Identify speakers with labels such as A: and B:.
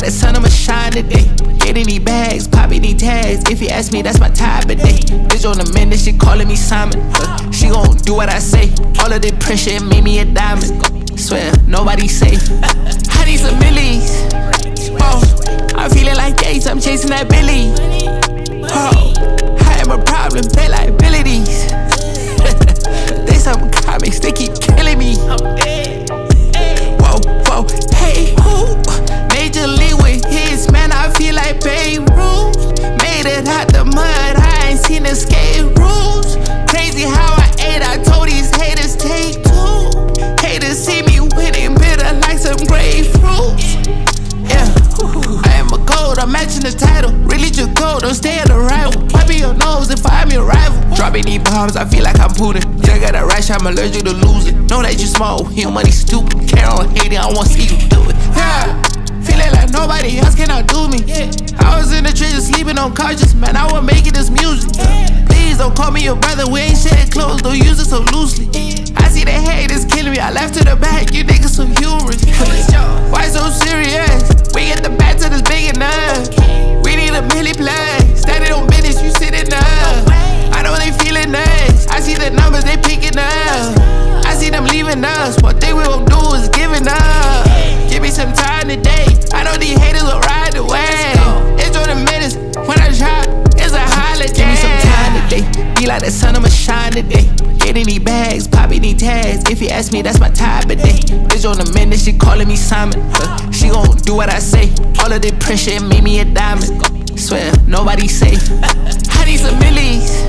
A: like the sun, I'ma shine today. Getting these bags, popping these tags. If you ask me, that's my type of day. Bitch on the minute, she calling me Simon. She gon' do what I say. All of the pressure made me a diamond. Swear, nobody safe. I need some millies. Oh, I'm feeling like Gates, I'm chasing that Billy. Oh, I am a problem, they liabilities. They some comics, they keep killing me. Whoa, whoa, hey, who? Major League with his man, I feel like Babe Ruth. Made it out the mud, I ain't seen escape rules. Crazy how I ate, I told these haters take two. Haters see me winning bitter like some grapefruits. Yeah, I am a gold, I'm matching the title. Really just gold, don't stay at the rival. Wipe your nose if I'm your rival. Dropping these bombs, I feel like I'm Putin. Just got a rash, I'm allergic to losing. Know that you small, your money stupid. Care on hating, I won't see you do it. Yeah, feeling like nobody else can outdo me. I was in the trenches sleeping on couches, man, I was making this music. Please don't call me your brother, we ain't sharing clothes, don't use it so loosely. I see the haters killing me, I left to the back, you niggas so humorous. Why so serious? We get the bat to this big enough. We need a milli plus, standing on business, you sitting up. I know they feeling us, I see the numbers, they picking up. I see them leaving us, one thing we gon' do is giving up. Give me some time today, I know these haters will ride away. Enjoy the minutes, when I drop, it's a holiday. Give me some time today, be like the sun, I'ma shine today. Getting these bags, popping these tags. If you ask me, that's my type of day. Bitch on the minute, she calling me Simon. She gon' do what I say. All of the pressure made me a diamond. Swear, nobody safe. I need some millies.